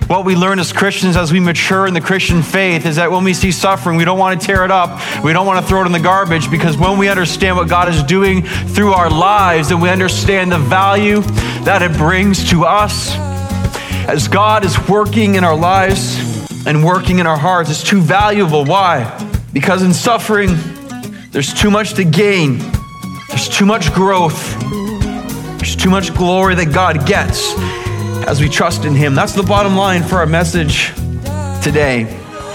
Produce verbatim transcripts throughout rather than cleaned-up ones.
What we learn as Christians as we mature in the Christian faith is that when we see suffering, we don't want to tear it up. We don't want to throw it in the garbage, because when we understand what God is doing through our lives, and we understand the value that it brings to us, as God is working in our lives and working in our hearts, it's too valuable. Why? Because in suffering, there's too much to gain. There's too much growth. There's too much glory that God gets as we trust in him. That's the bottom line for our message today.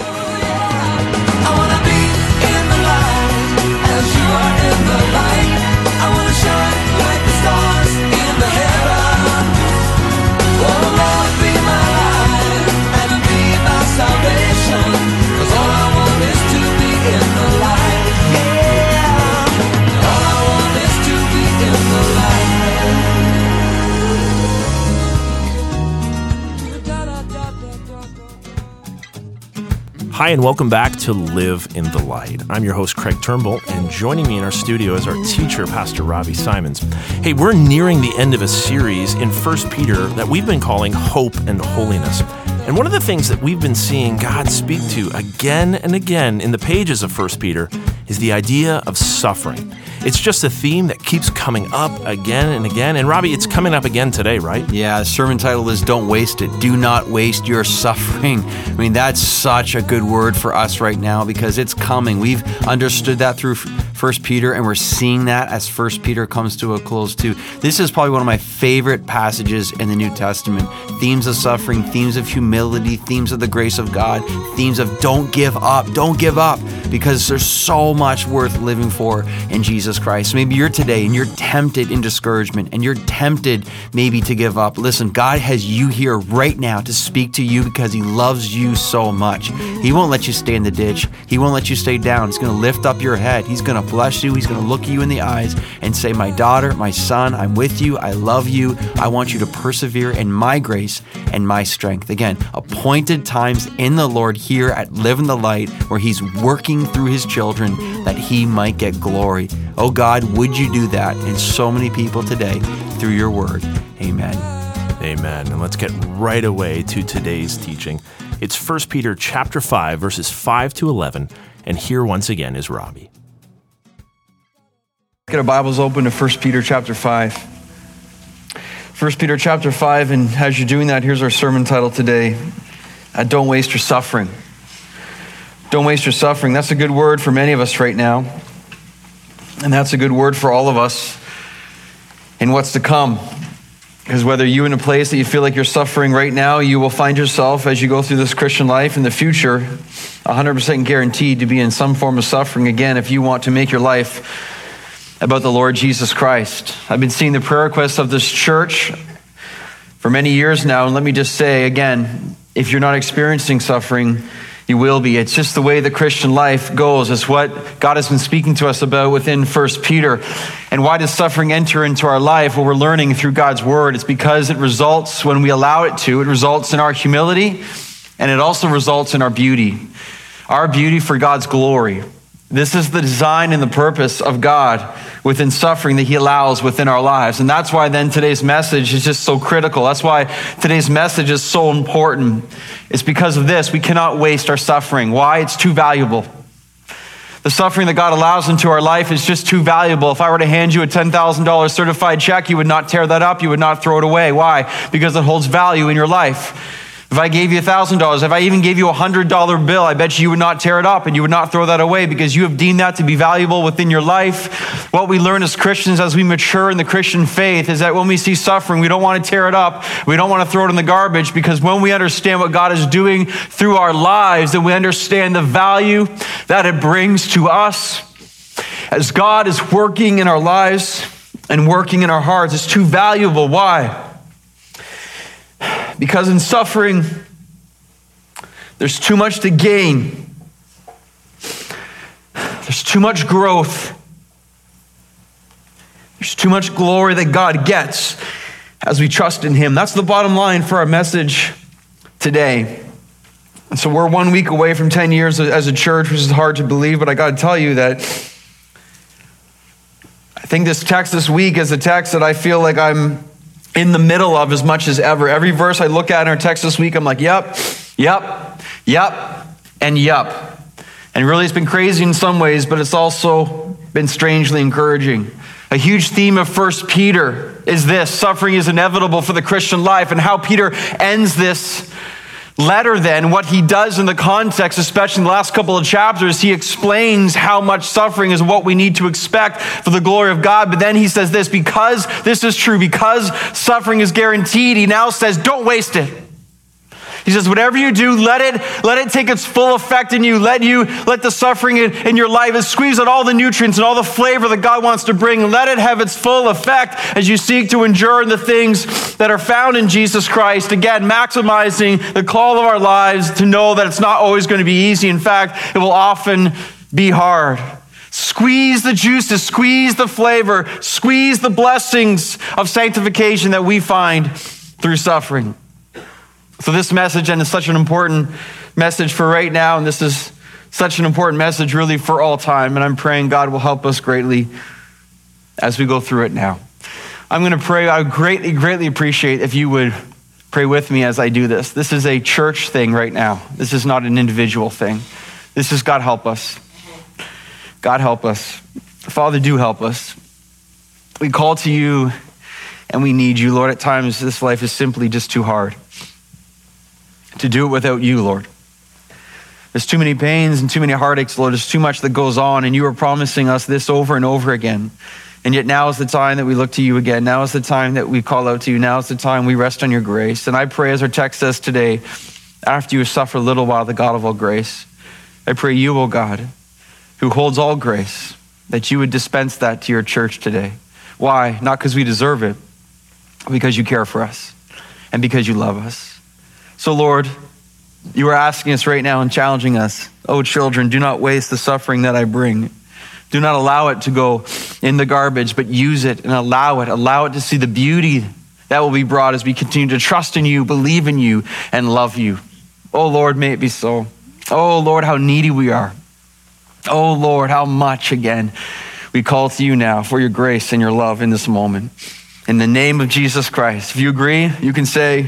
Hi, and welcome back to Live in the Light. I'm your host, Craig Turnbull, and joining me in our studio is our teacher, Pastor Robbie Simons. Hey, we're nearing the end of a series in First Peter that we've been calling Hope and Holiness. And one of the things that we've been seeing God speak to again and again in the pages of First Peter is the idea of suffering. It's just a theme that keeps coming up again and again. And Robbie, it's coming up again today, right? Yeah, the sermon title is Don't Waste It. Do not waste your suffering. I mean, that's such a good word for us right now because it's coming. We've understood that through First Peter, and we're seeing that as First Peter comes to a close too. This is probably one of my favorite passages in the New Testament. Themes of suffering, themes of humility, themes of the grace of God, themes of don't give up, don't give up, because there's so much worth living for in Jesus Christ. Maybe you're today and you're tempted in discouragement and you're tempted maybe to give up. Listen, God has you here right now to speak to you because he loves you so much. He won't let you stay in the ditch. He won't let you stay down. He's going to lift up your head. He's going to bless you. He's going to look you in the eyes and say, my daughter, my son, I'm with you. I love you. I want you to persevere in my grace and my strength. Again, appointed times in the Lord here at Live in the Light, where he's working through his children that he might get glory. Oh God, would you do that in so many people today through your word? Amen. Amen. And let's get right away to today's teaching. It's First Peter chapter five, verses five to eleven. And here once again is Robbie. Get our Bibles open to First Peter chapter five. First Peter chapter five, and as you're doing that, here's our sermon title today. Uh, Don't waste your suffering. Don't waste your suffering. That's a good word for many of us right now. And that's a good word for all of us in what's to come. Because whether you're in a place that you feel like you're suffering right now, you will find yourself as you go through this Christian life in the future, one hundred percent guaranteed to be in some form of suffering again if you want to make your life about the Lord Jesus Christ. I've been seeing the prayer requests of this church for many years now, and let me just say again, if you're not experiencing suffering, you will be. It's just the way the Christian life goes. It's what God has been speaking to us about within First Peter. And why does suffering enter into our life? Well, we're learning through God's word. It's because it results, when we allow it to, it results in our humility, and it also results in our beauty. Our beauty for God's glory. This is the design and the purpose of God within suffering that he allows within our lives. And that's why then today's message is just so critical. That's why today's message is so important. It's because of this. We cannot waste our suffering. Why? It's too valuable. The suffering that God allows into our life is just too valuable. If I were to hand you a ten thousand dollars certified check, you would not tear that up. You would not throw it away. Why? Because it holds value in your life. If I gave you one thousand dollars, if I even gave you a one hundred dollar bill, I bet you would not tear it up and you would not throw that away because you have deemed that to be valuable within your life. What we learn as Christians as we mature in the Christian faith is that when we see suffering, we don't want to tear it up. We don't want to throw it in the garbage, because when we understand what God is doing through our lives, and we understand the value that it brings to us, as God is working in our lives and working in our hearts, it's too valuable. Why? Because in suffering, there's too much to gain. There's too much growth. There's too much glory that God gets as we trust in him. That's the bottom line for our message today. And so we're one week away from ten years as a church, which is hard to believe, but I got to tell you that I think this text this week is a text that I feel like I'm in the middle of as much as ever. Every verse I look at in our text this week, I'm like, yep, yep, yep, and yep. And really it's been crazy in some ways, but it's also been strangely encouraging. A huge theme of First Peter is this: suffering is inevitable for the Christian life. And how Peter ends this letter then, what he does in the context, especially in the last couple of chapters, he explains how much suffering is what we need to expect for the glory of God. But then he says this: because this is true, because suffering is guaranteed, he now says, don't waste it. He says, whatever you do, let it let it take its full effect in you. Let you let the suffering in, in your life squeeze out all the nutrients and all the flavor that God wants to bring. Let it have its full effect as you seek to endure in the things that are found in Jesus Christ. Again, maximizing the call of our lives to know that it's not always going to be easy. In fact, it will often be hard. Squeeze the juices, squeeze the flavor, squeeze the blessings of sanctification that we find through suffering. So this message, and it's such an important message for right now, and this is such an important message really for all time, and I'm praying God will help us greatly as we go through it now. I'm going to pray. I would greatly, greatly appreciate if you would pray with me as I do this. This is a church thing right now. This is not an individual thing. This is God help us. God help us. Father, do help us. We call to you and we need you, Lord. At times this life is simply just too hard to do it without you, Lord. There's too many pains and too many heartaches, Lord. There's too much that goes on, and you are promising us this over and over again. And yet now is the time that we look to you again. Now is the time that we call out to you. Now is the time we rest on your grace. And I pray, as our text says today, after you suffer a little while, the God of all grace, I pray you, O God, who holds all grace, that you would dispense that to your church today. Why? Not because we deserve it, but because you care for us and because you love us. So Lord, you are asking us right now and challenging us. Oh, children, do not waste the suffering that I bring. Do not allow it to go in the garbage, but use it and allow it. Allow it to see the beauty that will be brought as we continue to trust in you, believe in you, and love you. Oh Lord, may it be so. Oh Lord, how needy we are. Oh Lord, how much again we call to you now for your grace and your love in this moment. In the name of Jesus Christ. If you agree, you can say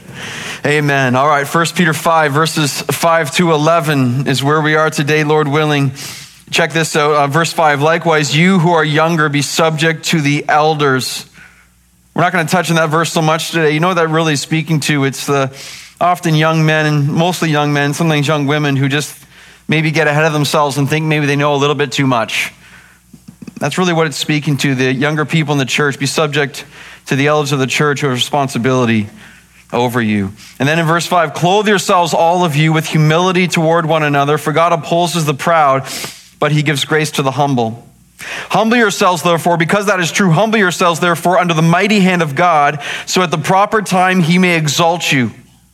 amen. All right, First Peter five, verses five to eleven is where we are today, Lord willing. Check this out, uh, verse five. Likewise, you who are younger, be subject to the elders. We're not going to touch on that verse so much today. You know what that really is speaking to? It's the often young men, and mostly young men, sometimes young women, who just maybe get ahead of themselves and think maybe they know a little bit too much. That's really what it's speaking to. The younger people in the church, be subject to the elders of the church who have responsibility over you. And then in verse five, clothe yourselves, all of you, with humility toward one another, for God opposes the proud, but he gives grace to the humble. Humble yourselves, therefore, because that is true, humble yourselves, therefore, under the mighty hand of God, so at the proper time he may exalt you,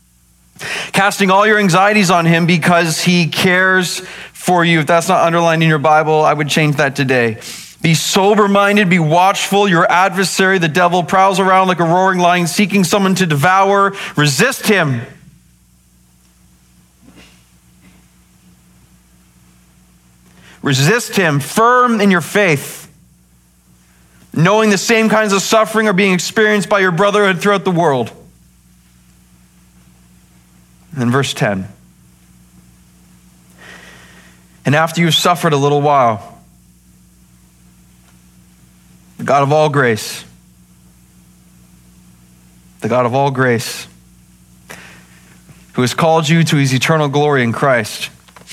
casting all your anxieties on him because he cares for you. If that's not underlined in your Bible, I would change that today. Be sober-minded, be watchful. Your adversary, the devil, prowls around like a roaring lion, seeking someone to devour. Resist him. Resist him, firm in your faith, knowing the same kinds of suffering are being experienced by your brotherhood throughout the world. And verse ten. And after you've suffered a little while, the God of all grace, the God of all grace, who has called you to his eternal glory in Christ.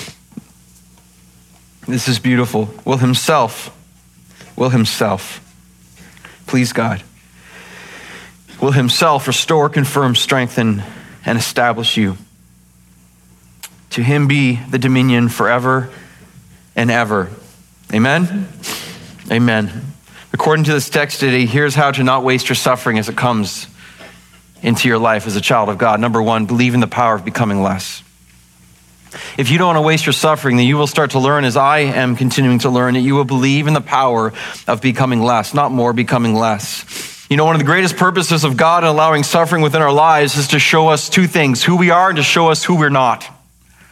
This is beautiful. Will himself, will himself, please God, will himself restore, confirm, strengthen, and establish you. To him be the dominion forever and ever. Amen? Amen. According to this text today, here's how to not waste your suffering as it comes into your life as a child of God. Number one, believe in the power of becoming less. If you don't want to waste your suffering, then you will start to learn, as I am continuing to learn, that you will believe in the power of becoming less, not more, becoming less. You know, one of the greatest purposes of God in allowing suffering within our lives is to show us two things: who we are and to show us who we're not.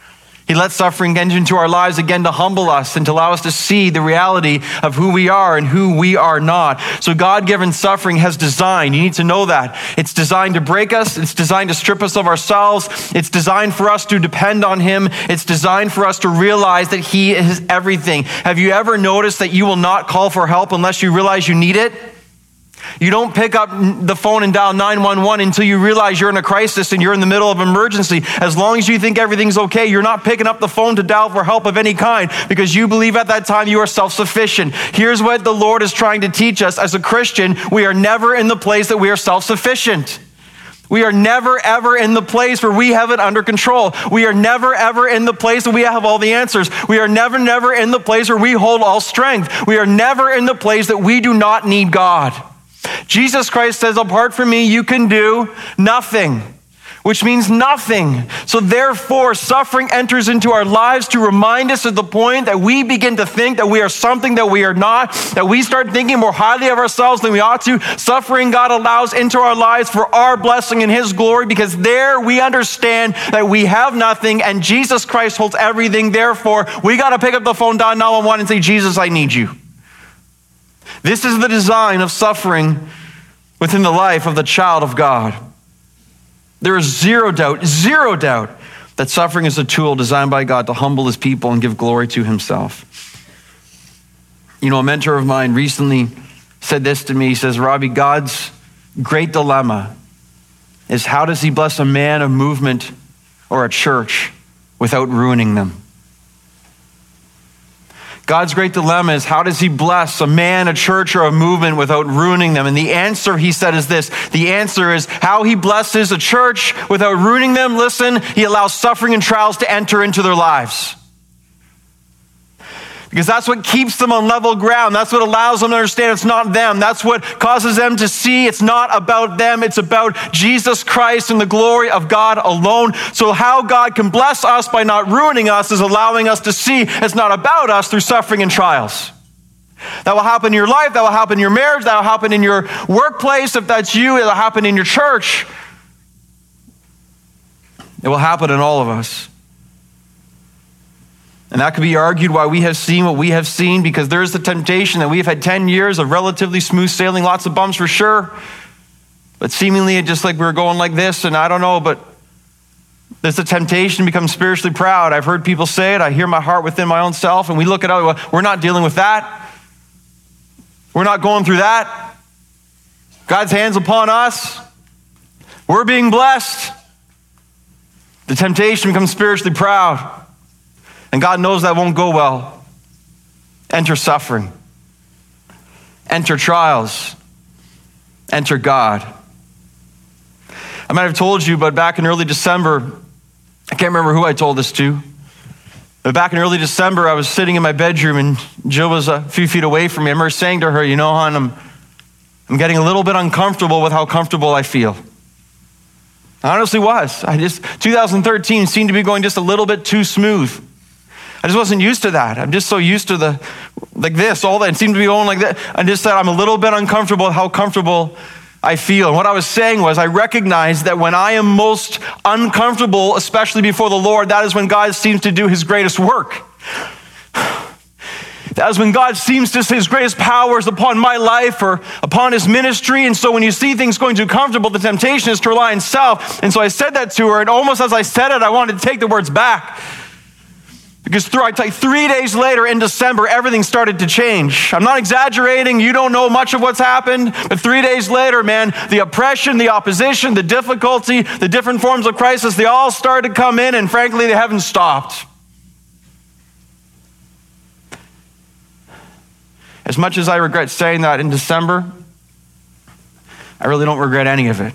He lets suffering enter into our lives again to humble us and to allow us to see the reality of who we are and who we are not. So God-given suffering has design. You need to know that. It's designed to break us. It's designed to strip us of ourselves. It's designed for us to depend on him. It's designed for us to realize that he is everything. Have you ever noticed that you will not call for help unless you realize you need it? You don't pick up the phone and dial nine one one until you realize you're in a crisis and you're in the middle of emergency. As long as you think everything's okay, you're not picking up the phone to dial for help of any kind because you believe at that time you are self-sufficient. Here's what the Lord is trying to teach us. As a Christian, we are never in the place that we are self-sufficient. We are never, ever in the place where we have it under control. We are never, ever in the place where we have all the answers. We are never, never in the place where we hold all strength. We are never in the place that we do not need God. Jesus Christ says, apart from me, you can do nothing, which means nothing. So therefore, suffering enters into our lives to remind us at the point that we begin to think that we are something that we are not, that we start thinking more highly of ourselves than we ought to. Suffering God allows into our lives for our blessing and his glory, because there we understand that we have nothing and Jesus Christ holds everything. Therefore, we got to pick up the phone, dial nine one one and say, Jesus, I need you. This is the design of suffering within the life of the child of God. There is zero doubt, zero doubt that suffering is a tool designed by God to humble his people and give glory to himself. You know, a mentor of mine recently said this to me. He says, Robbie, God's great dilemma is how does he bless a man, a movement, or a church without ruining them? God's great dilemma is how does he bless a man, a church, or a movement without ruining them? And the answer, he said, is this. The answer is how he blesses a church without ruining them. Listen, he allows suffering and trials to enter into their lives. Because that's what keeps them on level ground. That's what allows them to understand it's not them. That's what causes them to see it's not about them. It's about Jesus Christ and the glory of God alone. So how God can bless us by not ruining us is allowing us to see it's not about us through suffering and trials. That will happen in your life. That will happen in your marriage. That will happen in your workplace. If that's you, it will happen in your church. It will happen in all of us. And that could be argued why we have seen what we have seen, because there is the temptation that we've had ten years of relatively smooth sailing, lots of bumps for sure, but seemingly it just like we were going like this, and I don't know, but there's the temptation to become spiritually proud. I've heard people say it. I hear my heart within my own self, and we look at it, well, we're not dealing with that. We're not going through that. God's hand's upon us. We're being blessed. The temptation becomes spiritually proud. And God knows that won't go well. Enter suffering. Enter trials. Enter God. I might have told you, but back in early December, I can't remember who I told this to, but back in early December, I was sitting in my bedroom and Jill was a few feet away from me. I remember saying to her, you know, hon, I'm, I'm getting a little bit uncomfortable with how comfortable I feel. I honestly was. I just, two thousand thirteen seemed to be going just a little bit too smooth. I just wasn't used to that. I'm just so used to the, like this, all that. It seemed to be going like that. I just said, I'm a little bit uncomfortable with how comfortable I feel. And what I was saying was, I recognize that when I am most uncomfortable, especially before the Lord, that is when God seems to do his greatest work. That is when God seems to say his greatest powers upon my life or upon his ministry. And so when you see things going too comfortable, the temptation is to rely on self. And so I said that to her, and almost as I said it, I wanted to take the words back. Because through, I tell you, three days later in December, everything started to change. I'm not exaggerating. You don't know much of what's happened. But three days later, man, the oppression, the opposition, the difficulty, the different forms of crisis, they all started to come in, and frankly, they haven't stopped. As much as I regret saying that in December, I really don't regret any of it.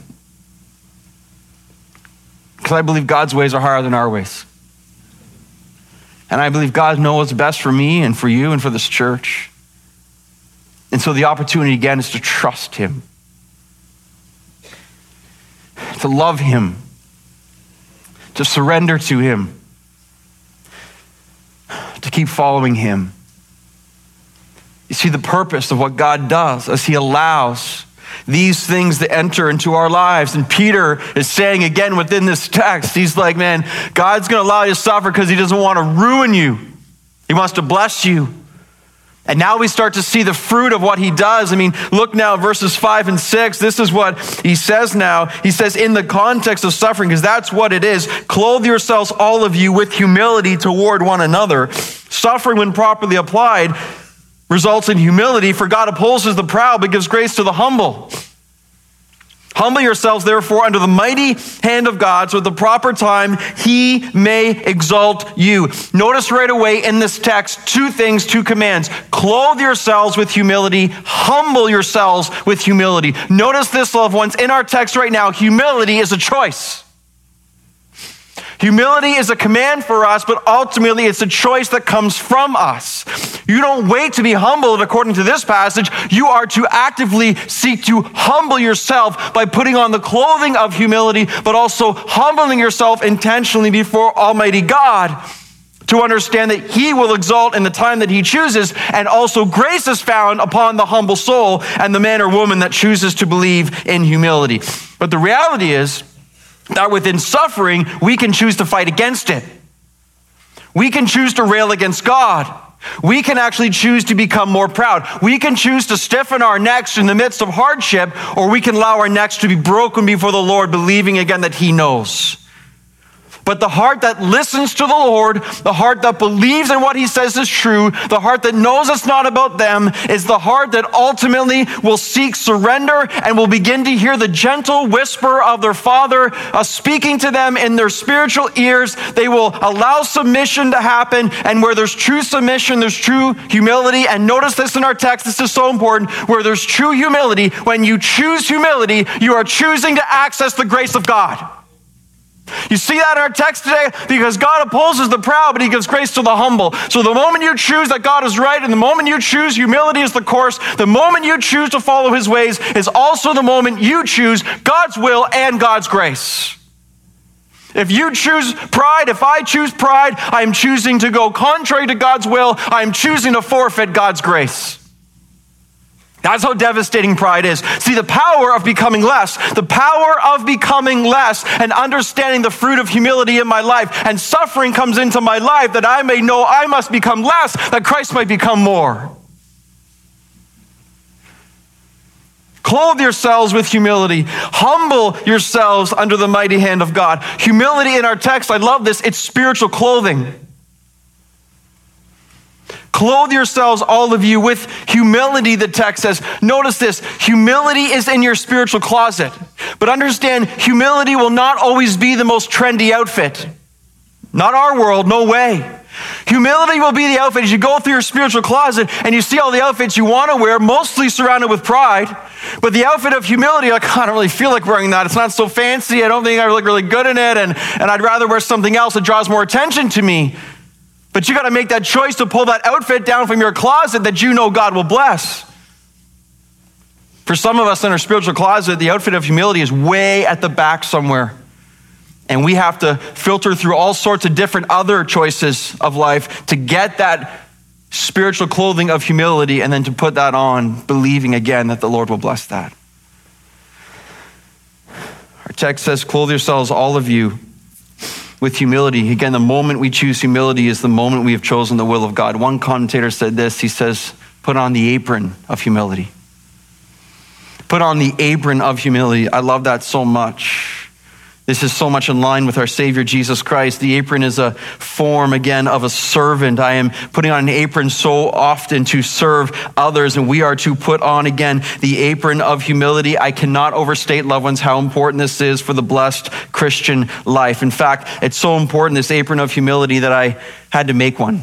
Because I believe God's ways are higher than our ways. And I believe God knows what's best for me and for you and for this church. And so the opportunity again is to trust him, to love him, to surrender to him, to keep following him. You see, the purpose of what God does as he allows these things that enter into our lives. And Peter is saying again within this text, he's like, man, God's going to allow you to suffer because he doesn't want to ruin you. He wants to bless you. And now we start to see the fruit of what he does. I mean, look now, verses five and six. This is what he says now. He says, in the context of suffering, because that's what it is, clothe yourselves, all of you, with humility toward one another. Suffering, when properly applied, results in humility, for God opposes the proud, but gives grace to the humble. Humble yourselves, therefore, under the mighty hand of God, so at the proper time he may exalt you. Notice right away in this text, two things, two commands. Clothe yourselves with humility. Humble yourselves with humility. Notice this, loved ones, in our text right now, humility is a choice. Humility is a command for us, but ultimately it's a choice that comes from us. You don't wait to be humbled according to this passage. You are to actively seek to humble yourself by putting on the clothing of humility, but also humbling yourself intentionally before Almighty God to understand that he will exalt in the time that he chooses, and also grace is found upon the humble soul and the man or woman that chooses to believe in humility. But the reality is, that within suffering, we can choose to fight against it. We can choose to rail against God. We can actually choose to become more proud. We can choose to stiffen our necks in the midst of hardship, or we can allow our necks to be broken before the Lord, believing again that he knows. But the heart that listens to the Lord, the heart that believes in what he says is true, the heart that knows it's not about them, is the heart that ultimately will seek surrender and will begin to hear the gentle whisper of their Father uh, speaking to them in their spiritual ears. They will allow submission to happen, and where there's true submission, there's true humility. And notice this in our text, this is so important. Where there's true humility, when you choose humility, you are choosing to access the grace of God. You see that in our text today? Because God opposes the proud, but he gives grace to the humble. So the moment you choose that God is right, and the moment you choose humility is the course, the moment you choose to follow his ways is also the moment you choose God's will and God's grace. If you choose pride, if I choose pride, I am choosing to go contrary to God's will. I am choosing to forfeit God's grace. That's how devastating pride is. See, the power of becoming less, the power of becoming less and understanding the fruit of humility in my life, and suffering comes into my life that I may know I must become less, that Christ might become more. Clothe yourselves with humility. Humble yourselves under the mighty hand of God. Humility in our text, I love this, it's spiritual clothing. Clothe yourselves, all of you, with humility, the text says. Notice this, humility is in your spiritual closet. But understand, humility will not always be the most trendy outfit. Not our world, no way. Humility will be the outfit as you go through your spiritual closet and you see all the outfits you want to wear, mostly surrounded with pride. But the outfit of humility, you're like, I don't really feel like wearing that. It's not so fancy. I don't think I look really good in it. And, and I'd rather wear something else that draws more attention to me. But you got to make that choice to pull that outfit down from your closet that you know God will bless. For some of us in our spiritual closet, the outfit of humility is way at the back somewhere. And we have to filter through all sorts of different other choices of life to get that spiritual clothing of humility and then to put that on, believing again that the Lord will bless that. Our text says, clothe yourselves, all of you, with humility. Again, the moment we choose humility is the moment we have chosen the will of God. One commentator said this, he says, put on the apron of humility. Put on the apron of humility. I love that so much. This is so much in line with our Savior, Jesus Christ. The apron is a form, again, of a servant. I am putting on an apron so often to serve others, and we are to put on, again, the apron of humility. I cannot overstate, loved ones, how important this is for the blessed Christian life. In fact, it's so important, this apron of humility, that I had to make one.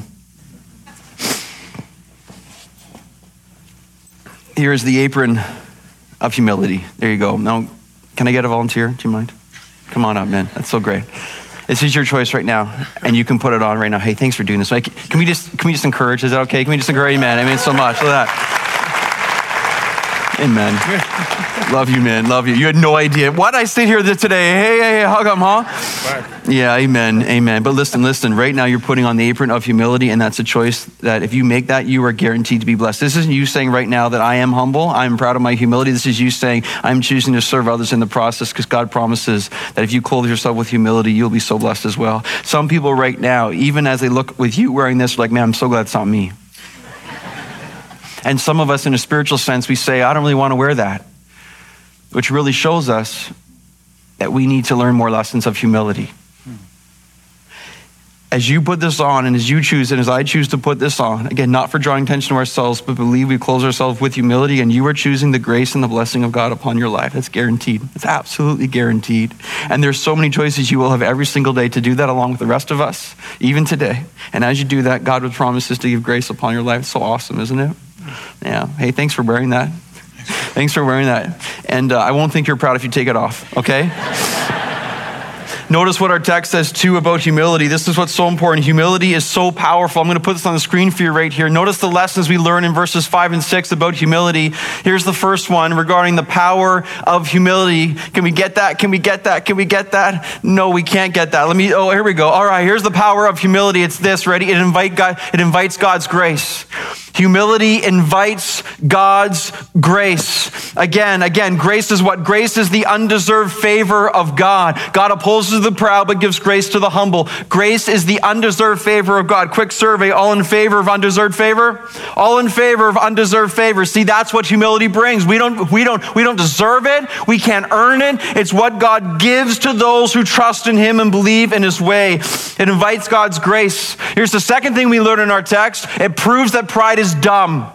Here's the apron of humility. There you go. Now, can I get a volunteer? Do you mind? Come on up, man. That's so great. This is your choice right now, and you can put it on right now. Hey, thanks for doing this. Like, can we just can we just encourage? Is that okay? Can we just encourage? Amen. I mean, so much. Look at that. Amen. Love you, man. Love you. You had no idea. Why did I sit here today? Hey, hey, hey, how come, huh? Yeah, amen, amen. But listen, listen, right now you're putting on the apron of humility, and that's a choice that if you make that, you are guaranteed to be blessed. This isn't you saying right now that I am humble, I'm proud of my humility. This is you saying I'm choosing to serve others in the process, because God promises that if you clothe yourself with humility, you'll be so blessed as well. Some people right now, even as they look with you wearing this, are like, man, I'm so glad it's not me. And some of us in a spiritual sense, we say, I don't really want to wear that, which really shows us that we need to learn more lessons of humility. As you put this on, and as you choose, and as I choose to put this on, again, not for drawing attention to ourselves, but believe we clothe ourselves with humility, and you are choosing the grace and the blessing of God upon your life. That's guaranteed. It's absolutely guaranteed. And there's so many choices you will have every single day to do that along with the rest of us, even today. And as you do that, God would promise to give grace upon your life. It's so awesome, isn't it? Yeah. Hey, thanks for wearing that. Thanks for wearing that. And uh, I won't think you're proud if you take it off, okay? Notice what our text says too about humility. This is what's so important. Humility is so powerful. I'm going to put this on the screen for you right here. Notice the lessons we learn in verses five and six about humility. Here's the first one regarding the power of humility. Can we get that? Can we get that? Can we get that? No, we can't get that. Let me, oh, here we go. All right, here's the power of humility. It's this, ready? It invite God, it invites God's grace. Humility invites God's grace. Again, again, grace is what? Grace is the undeserved favor of God. God opposes the proud, but gives grace to the humble. Grace is the undeserved favor of God. Quick survey, all in favor of undeserved favor? All in favor of undeserved favor. See, that's what humility brings. We don't, we don't, we don't deserve it. We can't earn it. It's what God gives to those who trust in him and believe in his way. It invites God's grace. Here's the second thing we learn in our text. It proves that pride is dumb.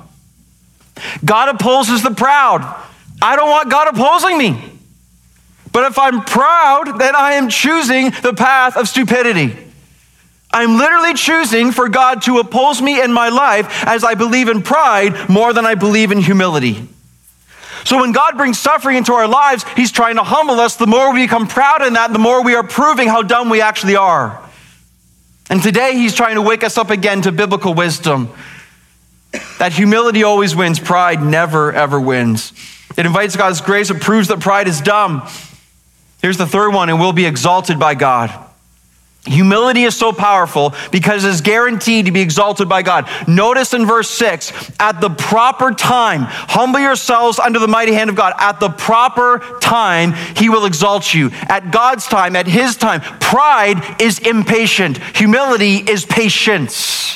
God opposes the proud. I don't want God opposing me. But if I'm proud, then I am choosing the path of stupidity. I'm literally choosing for God to oppose me in my life as I believe in pride more than I believe in humility. So when God brings suffering into our lives, he's trying to humble us. The more we become proud in that, the more we are proving how dumb we actually are. And today he's trying to wake us up again to biblical wisdom. That humility always wins. Pride never, ever wins. It invites God's grace. It proves that pride is dumb. Here's the third one, and we'll be exalted by God. Humility is so powerful because it's guaranteed to be exalted by God. Notice in verse six, at the proper time, humble yourselves under the mighty hand of God. At the proper time, he will exalt you. At God's time, at his time. Pride is impatient. Humility is patience.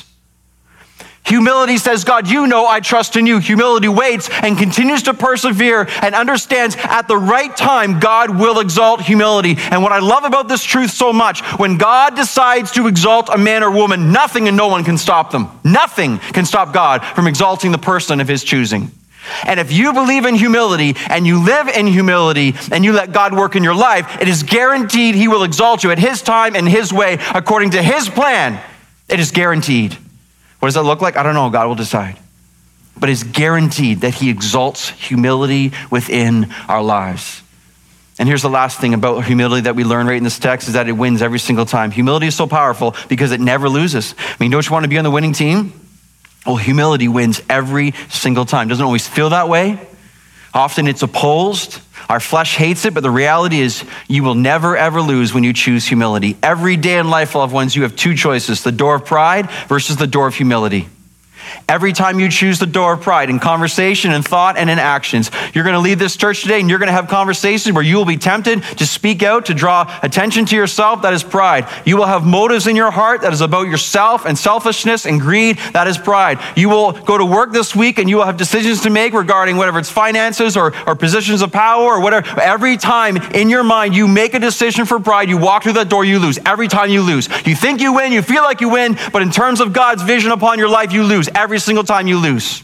Humility says, God, you know I trust in you. Humility waits and continues to persevere and understands at the right time, God will exalt humility. And what I love about this truth so much, when God decides to exalt a man or woman, nothing and no one can stop them. Nothing can stop God from exalting the person of his choosing. And if you believe in humility and you live in humility and you let God work in your life, it is guaranteed he will exalt you at his time and his way according to his plan. It is guaranteed. What does that look like? I don't know. God will decide. But it's guaranteed that he exalts humility within our lives. And here's the last thing about humility that we learn right in this text is that it wins every single time. Humility is so powerful because it never loses. I mean, don't you want to be on the winning team? Well, humility wins every single time. Doesn't always feel that way. Often it's opposed. Our flesh hates it, but the reality is you will never, ever lose when you choose humility. Every day in life, loved ones, you have two choices, the door of pride versus the door of humility. Every time you choose the door of pride in conversation and thought and in actions, you're going to leave this church today and you're going to have conversations where you will be tempted to speak out, to draw attention to yourself. That is pride. You will have motives in your heart that is about yourself and selfishness and greed. That is pride. You will go to work this week and you will have decisions to make regarding whatever it's finances or, or positions of power or whatever. Every time in your mind you make a decision for pride, you walk through that door, you lose. Every time you lose. You think you win, you feel like you win, but in terms of God's vision upon your life, you lose. Every single time you lose.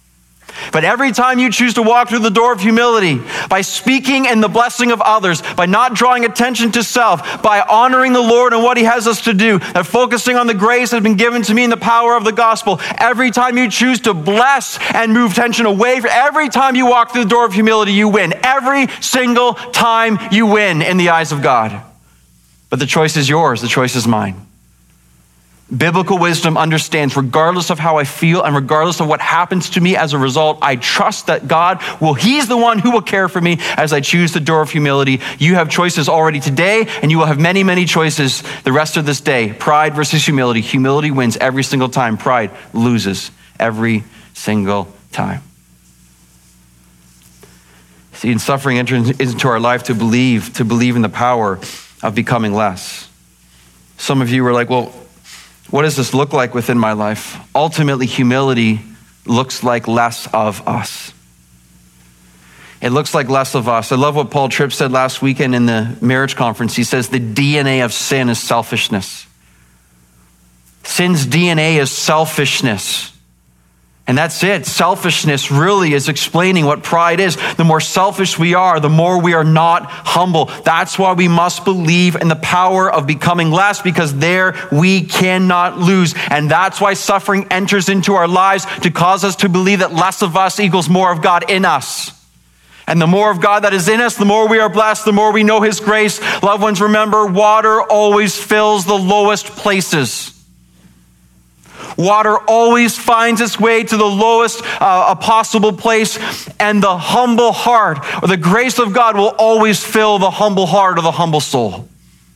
But every time you choose to walk through the door of humility, by speaking in the blessing of others, by not drawing attention to self, by honoring the Lord and what he has us to do, and focusing on the grace that has been given to me in the power of the gospel, every time you choose to bless and move tension away, every time you walk through the door of humility, you win. Every single time you win in the eyes of God. But the choice is yours. The choice is mine. Biblical wisdom understands, regardless of how I feel and regardless of what happens to me as a result, I trust that God will, he's the one who will care for me as I choose the door of humility. You have choices already today, and you will have many, many choices the rest of this day. Pride versus humility. Humility wins every single time. Pride loses every single time. See, in suffering enters into our life to believe, to believe in the power of becoming less. Some of you were like, well, what does this look like within my life? Ultimately, humility looks like less of us. It looks like less of us. I love what Paul Tripp said last weekend in the marriage conference. He says the D N A of sin is selfishness. Sin's D N A is selfishness. And that's it. Selfishness really is explaining what pride is. The more selfish we are, the more we are not humble. That's why we must believe in the power of becoming less, because there we cannot lose. And that's why suffering enters into our lives, to cause us to believe that less of us equals more of God in us. And the more of God that is in us, the more we are blessed, the more we know his grace. Loved ones, remember, water always fills the lowest places. Water always finds its way to the lowest uh, possible place, and the humble heart or the grace of God will always fill the humble heart or the humble soul.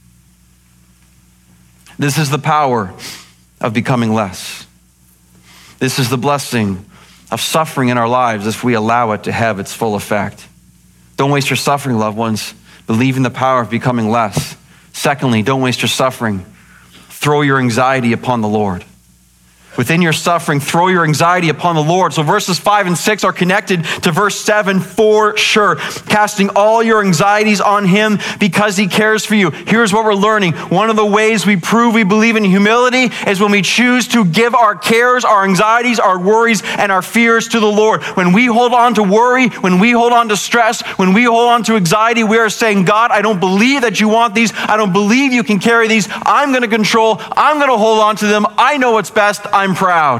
This is the power of becoming less. This is the blessing of suffering in our lives if we allow it to have its full effect. Don't waste your suffering, loved ones. Believe in the power of becoming less. Secondly, don't waste your suffering. Throw your anxiety upon the Lord. Within your suffering, throw your anxiety upon the Lord. So verses five and six are connected to verse seven for sure. Casting all your anxieties on him because he cares for you. Here's what we're learning. One of the ways we prove we believe in humility is when we choose to give our cares, our anxieties, our worries, and our fears to the Lord. When we hold on to worry, when we hold on to stress, when we hold on to anxiety, we are saying, God, I don't believe that you want these. I don't believe you can carry these. I'm going to control. I'm going to hold on to them. I know what's best. I'm proud.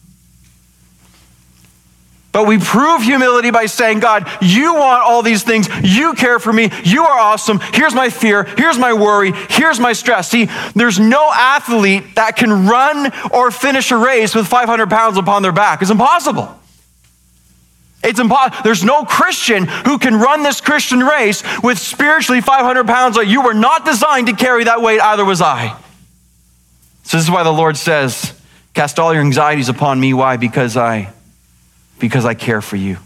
But we prove humility by saying, God, you want all these things. You care for me. You are awesome. Here's my fear. Here's my worry. Here's my stress. See, there's no athlete that can run or finish a race with five hundred pounds upon their back. It's impossible. It's impossible. There's no Christian who can run this Christian race with spiritually five hundred pounds. You were not designed to carry that weight. Either was I. So this is why the Lord says, cast all your anxieties upon me. Why? Because I, because I care for you.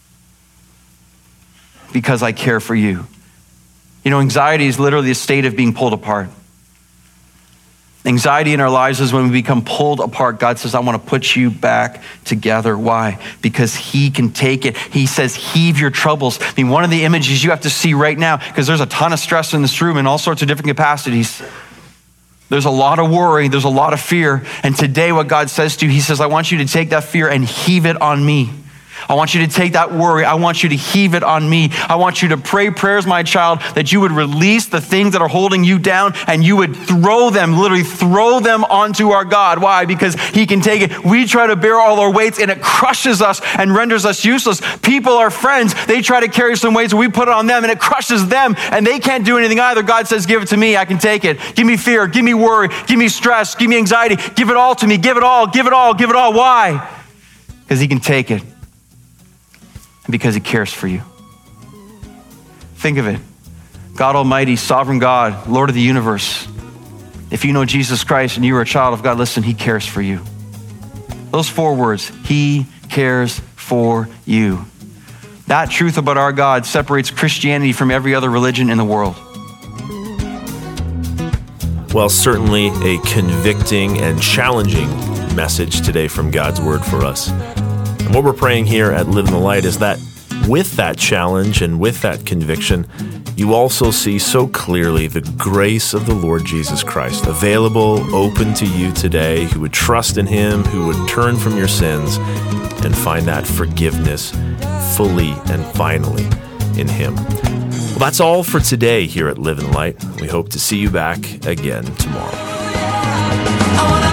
Because I care for you. You know, anxiety is literally a state of being pulled apart. Anxiety in our lives is when we become pulled apart. God says, I want to put you back together. Why? Because he can take it. He says, heave your troubles. I mean, one of the images you have to see right now, because there's a ton of stress in this room in all sorts of different capacities. There's a lot of worry. There's a lot of fear. And today what God says to you, he says, I want you to take that fear and heave it on me. I want you to take that worry. I want you to heave it on me. I want you to pray prayers, my child, that you would release the things that are holding you down and you would throw them, literally throw them onto our God. Why? Because he can take it. We try to bear all our weights and it crushes us and renders us useless. People are friends. They try to carry some weights and we put it on them and it crushes them and they can't do anything either. God says, give it to me. I can take it. Give me fear. Give me worry. Give me stress. Give me anxiety. Give it all to me. Give it all. Give it all. Give it all. Why? Because he can take it. Because he cares for you. Think of it. God Almighty, sovereign God, Lord of the universe. If you know Jesus Christ and you are a child of God, listen, he cares for you. Those four words, he cares for you. That truth about our God separates Christianity from every other religion in the world. Well, certainly a convicting and challenging message today from God's word for us. And what we're praying here at Live in the Light is that with that challenge and with that conviction, you also see so clearly the grace of the Lord Jesus Christ available, open to you today, who would trust in him, who would turn from your sins and find that forgiveness fully and finally in him. Well, that's all for today here at Live in the Light. We hope to see you back again tomorrow.